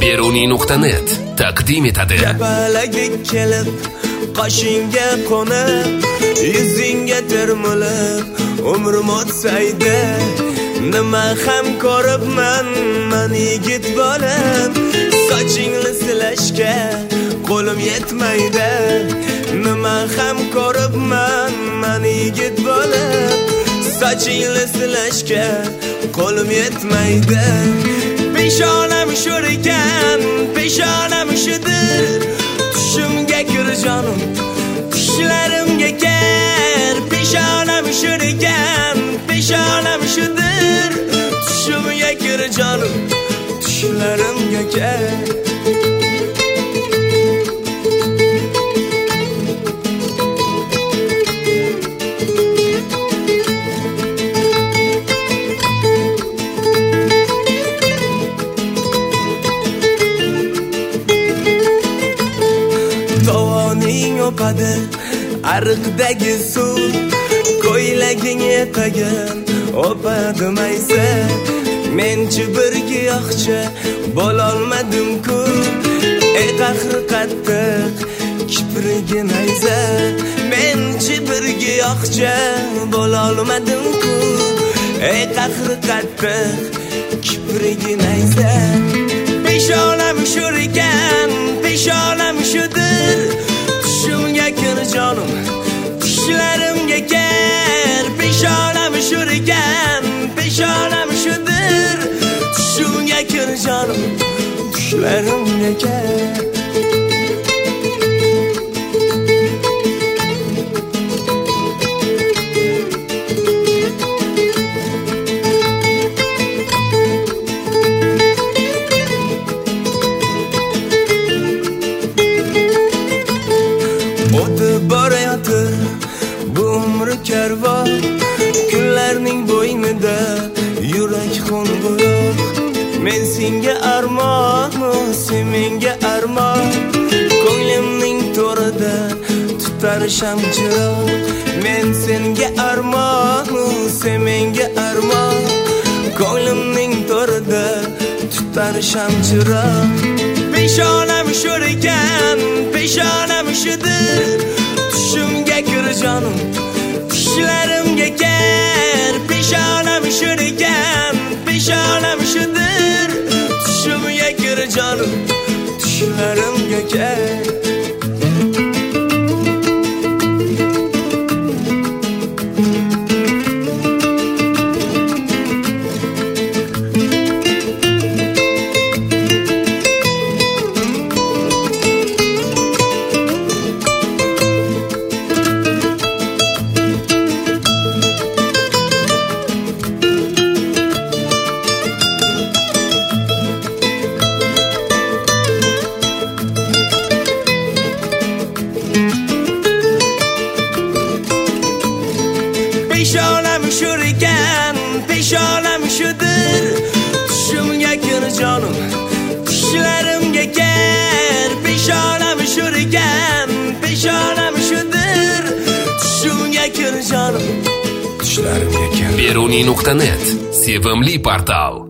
Beruniy.net taqdim etadi. Kapalaga kelib, qoshingga qo'nib, yuzingga termilib, umrim o'tsaydi. Nima ham ko'ribman, men yigit bo'lib, sochingni silashga qo'lim yetmaydi. Nima ham ko'ribman, men yigit bo'lib, sochingni silashga qo'lim yetmaydi. Peshonam shur ekan, peshonam shudir, tushimga kir jonim, tushlarimga ker. Peshonam shur ekan, peshonam shudir, tushimga kir jonim, tushlarimga ker. Tovoning o'padi ariqdagi suv, ko'ylaging yetagan o'padi maysa. Menchi bir giyohcha bo'lolmadim-ku, ey qahri qattiq kiprigi nayza. Menchi bir giyohcha bo'lolmadim-ku, ey qahri qattiq kiprigi nayza. Peshonam shur ekan, peshonam shudir, tushimga kir jonim, tushlarimga ker. Peshonam shur ekan, peshonam shudir, tushimga kir jonim, tushlarimga ker. O'tib borayotir bu umri karvon, kunlarning bo'ynida yurak qo'ng'iroq. Men senga armon, sen menga armon, ko'nglimning to'rida tutar shamchiroq. Men senga armon, sen menga armon, ko'nglimning to'rida tutar shamchiroq. Peshonam shur ekan, peshonam shudir, tushimga kir jonim, tushlarimga ker. Peshonam shur ekan, peshonam shudir, tushimga kir jonim, tushlarimga ker. Peshonam shur ekan, peshonam shudir, tushimga kir jonim, tushlarimga ker. Peshonam shur ekan, peshonam shudir, tushimga kir jonim, tushlarimga ker. Beruniy.net sevimli portal.